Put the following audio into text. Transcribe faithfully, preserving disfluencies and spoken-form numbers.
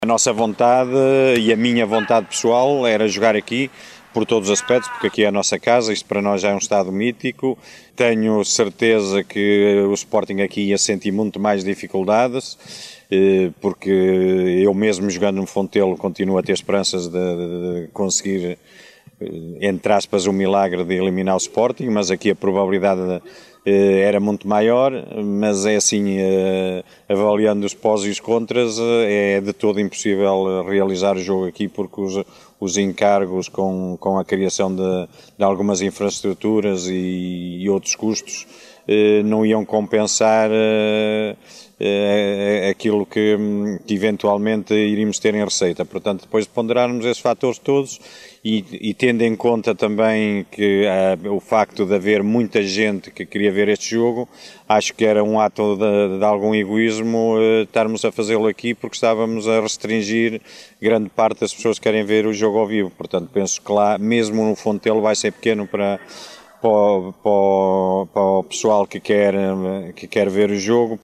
A nossa vontade e a minha vontade pessoal era jogar aqui por todos os aspectos, porque aqui é a nossa casa, isto para nós já é um estado mítico. Tenho certeza que o Sporting aqui ia sentir muito mais dificuldades, porque eu mesmo jogando no Fontelo continuo a ter esperanças de, de conseguir, entre aspas, o milagre de eliminar o Sporting, mas aqui a probabilidade era muito maior, mas é assim, avaliando os pós e os contras, é de todo impossível realizar o jogo aqui, porque os, os encargos com, com a criação de, de algumas infraestruturas e, e outros custos não iam compensar aquilo que, que eventualmente iríamos ter em receita. Portanto, depois de ponderarmos esses fatores todos e, e tendo em conta também que uh, o facto de haver muita gente que queria ver este jogo, acho que era um ato de, de algum egoísmo uh, estarmos a fazê-lo aqui, porque estávamos a restringir grande parte das pessoas que querem ver o jogo ao vivo. Portanto, penso que lá, mesmo no Fontelo, vai ser pequeno para Para o, para, o, para o pessoal que quer, que quer ver o jogo.